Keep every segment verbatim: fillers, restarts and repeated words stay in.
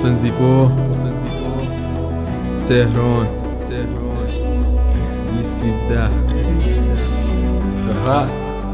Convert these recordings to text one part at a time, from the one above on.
حسین زیپو تهران ای سیزده ها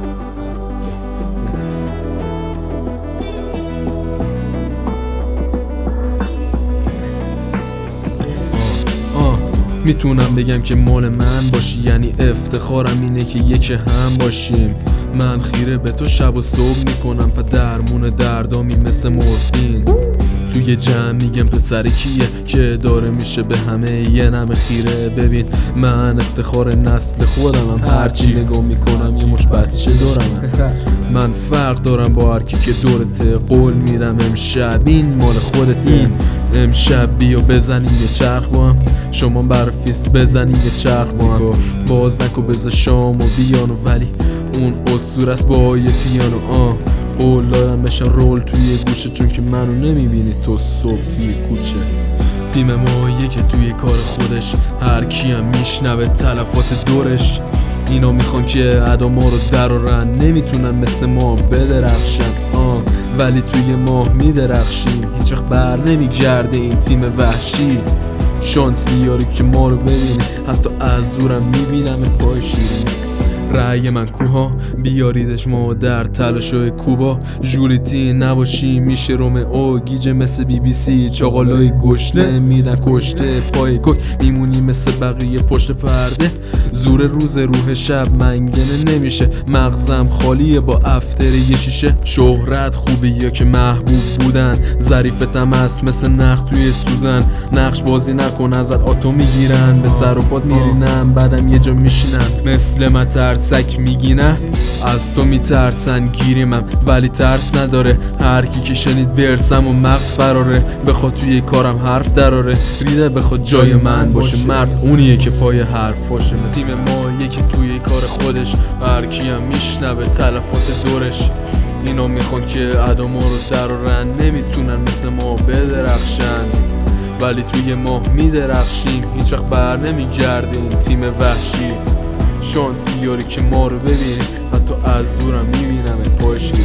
میتونم بگم که مال من باشی، یعنی افتخارم اینه که یک هم باشیم. من خیره به تو شب و صبح میکنم، پا درمون دردامی مثل مورفین. توی جمع میگم پسر کیه که داره میشه به همه یه نم خیره. ببین من افتخار نسل خودمم، هرچی نگاه میکنم یه مش بچه دارم. من فرق دارم با هر کی که دورته. قول میدم امشب این مال خودته. امشب بیا بزنیم یه چرخ با هم، شما برفیس بزنیم یه چرخ با هم. باز نکو بذار شام و بیانو، ولی اون اسطوره است با یه پیانو. آه قول دارم بشن رول توی گوشه، چون که منو نمیبینی تو صبح توی کوچه. تیم ما یکی توی کار خودش، هر کی هم میشنوه تلفات دورش. اینا میخوان که ادا ما رو درارن، نمیتونن مثل ما بدرخشن. آه ولی توی ماه میدرخشیم، هیچ وقت بر نمیگرده این تیم وحشی. شانس بیاری که ما رو ببینی، حتی از دورم میبینم پای شیرینی. رأی من کوها بیاریدش ما در تلاشای کوبا. جولیتی نباشی میشه روم او گیجه مثل بی بی سی. چاقالای گشنه میدن کشته پای کک، میمونی مثل بقیه پشت پرده. زور روز روح شب منگنه نمیشه، مغزم خالیه با افتر یه شیشه. شهرت خوبه یا که محبوب بودن، ظریفتم هست مثل نخ توی سوزن. نقش بازی نکن ازت آتو میگیرن، به سر و پاد میرینم بعدم یه جا میشینن. مثل من ترسک میگی نه، از تو میترسن گیریمم ولی ترس نداره. هر کی که شنید ورسم و مغز فراره، بخواد توی کارم حرف دراره. ریده بخواد جای من باشه، مرد اونیه که پای حرفاشه. تیم ما یکی توی کار خودش، هر کی هم میشنوه تلفات دورش. اینا میخوان که ادا ما رو درارن، نمیتونن مثل ما بدرخشن، ولی توی ماه میدرخشیم. هیچ وقت بر نمیگرده این تیم وحشی. شانس بیاری که ما رو ببینی، حتی از دورم میبینم پای شیرینی.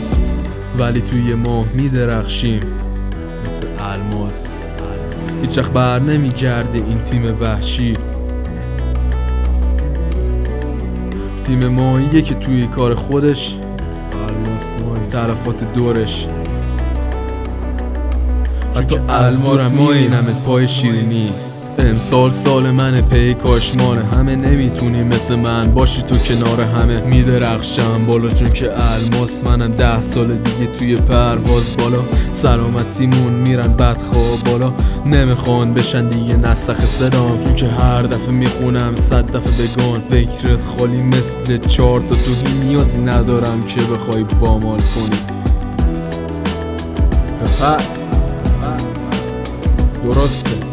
ولی توی ماه میدرخشیم مثل الماس. هیچ وقت بر نمیگرده این تیم وحشی. تیم ماییه که توی کار خودش، الماس مایی تلفات دورش. حتی از دورم میبینم پای شیرینی. امسال سال منه پی کاشمانه، همه نمیتونی مثل من باشی تو کنار همه. میدرخشم بالا چون که الماس منم، ده سال دیگه توی پرواز بالا. سلامتیمون میرن بدخواب بالا، نمیخوان بشن دیگه نسخ صدام. چون که هر دفعه میخونم صد دفعه بگان، فکرت خالی مثل چهار تا تو. نیازی ندارم که بخوای بامال کنی. درسته